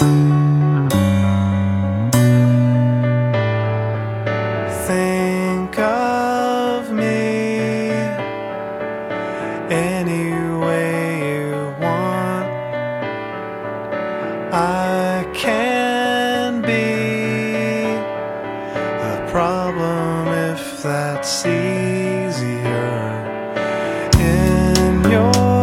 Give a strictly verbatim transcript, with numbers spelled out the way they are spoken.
Think of me any way you want. I can be a problem if that's easier. In your